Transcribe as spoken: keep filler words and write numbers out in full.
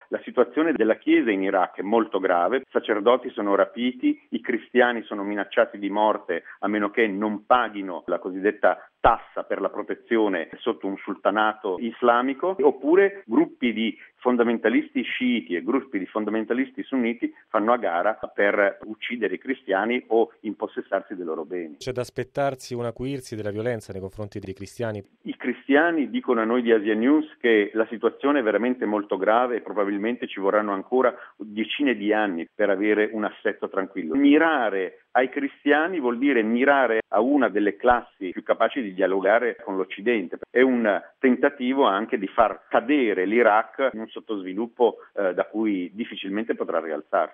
La situazione della Chiesa in Iraq è molto grave, i sacerdoti sono rapiti, i cristiani sono minacciati di morte a meno che non paghino la cosiddetta tassa per la protezione sotto un sultanato islamico, oppure gruppi di fondamentalisti sciiti e gruppi di fondamentalisti sunniti fanno a gara per uccidere i cristiani o impossessarsi dei loro beni. C'è da aspettarsi un acuirsi della violenza nei confronti dei cristiani? I cristiani dicono a noi di Asia News che la situazione è veramente molto grave e probabilmente ci vorranno ancora decine di anni per avere un assetto tranquillo. Mirare ai cristiani vuol dire mirare a una delle classi più capaci di dialogare con l'Occidente. È un tentativo anche di far cadere l'Iraq in un sottosviluppo eh, da cui difficilmente potrà rialzarsi.